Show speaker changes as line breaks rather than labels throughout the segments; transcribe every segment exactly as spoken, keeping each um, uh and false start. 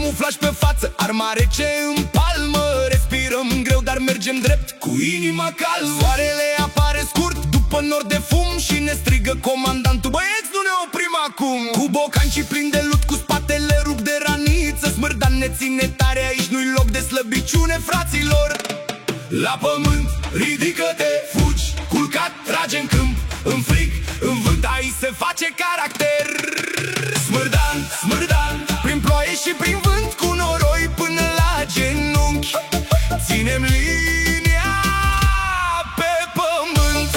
camuflaj pe față, arma rece în palmă. Respirăm greu, dar mergem drept, cu inima calmă. Soarele apare scurt după nor de fum și ne strigă comandantul: băieți, nu ne oprim acum! Cu bocancii plini de lut, cu spatele rupt de raniță, Smârdan ne ține tare, aici nu-i loc de slăbiciune, fraților. La pământ, ridică-te, fugi, culcat, trage în câmp, în frig, în vânt, aici se face caracter. Smârdan, Smârdan, prin ploaie și prin vânt, cu noroi până la genunchi, ținem linia pe pământ.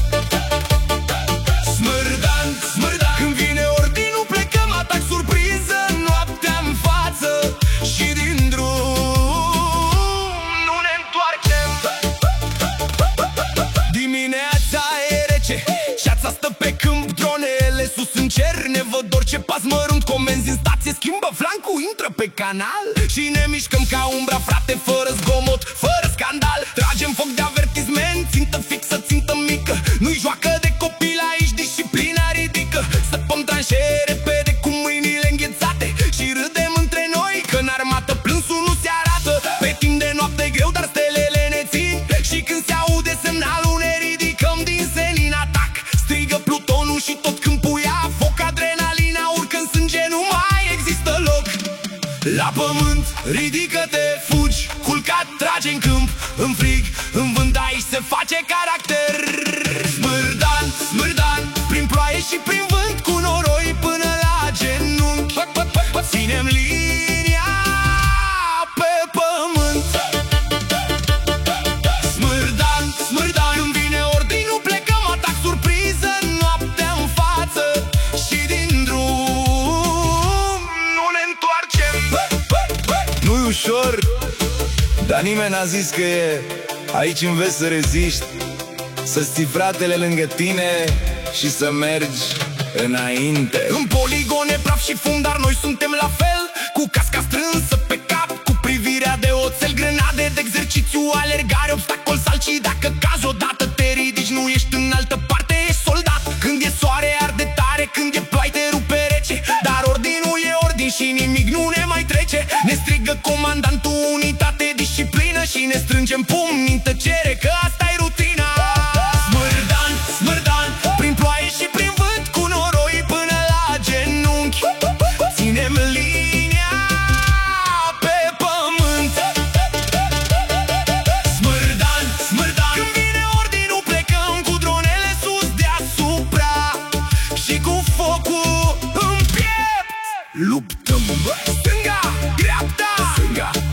Smârdan, Smârdan, când vine ordinul plecăm, atac surpriză, noaptea în față și din drum nu ne întoarcem. Dimineața e rece, ceața stă pe câmp, dronele sus în cer ne văd orice pas mărunt. Comenzi în stație, schimbă flancul, intră pe canal și ne mișcăm ca umbra, frate, fără zgomot, fără scandal. Tragem foc de avertisment, țintă fixă, țintă mică, nu-i joacă de copil aici, disciplina ridică. Săpăm tranșee repede cu mâinile înghețate și râdem între noi că în armată plânsul nu se arată. Pe timp de noapte greu, dar stelele ne țin și când se aude semnalul ne ridicăm din senin. Atac, strigă plutonul și tot câmpul ia foc, adrenalina urcă în sânge, nu mai există loc. La pământ, ridică-te, fugi, culcat, trage în câmp, în frig, în vânt, aici se face caracter. Smârdan, Smârdan, prin ploaie și prin vânt, cu noroi până la genunchi, ținem linia pe pământ. Smârdan, Smârdan, când vine ordinul plecăm, atac surpriză, noaptea în față și din drum nu ne întoarcem. Nu-i ușor, dar nimeni n-a zis că e. Aici înveți să reziști, să-ți ții fratele lângă tine și să mergi înainte. În poligone, praf și fum, dar noi suntem la fel, cu casca strânsă pe cap, cu privirea de oțel, grenade de exercițiu, alergare, obstacol, salt, și dacă cazi odată te ridici, nu ești în altă parte, ești soldat. Când e soare arde tare, când e ploi te rupe rece, dar ordinul e ordin și nimic nu ne mai trece. Ne strigă comandantul: unitate, disciplină, și ne strângem pumni în tăcere, că asta-i rutina. Smârdan, Smârdan, prin ploaie și prin vânt, cu noroi până la genunchi, ținem linia pe pământ. Smârdan, Smârdan, când vine ordinul plecăm, cu dronele sus deasupra și cu focul în piept luptăm. Stânga, dreapta, stânga,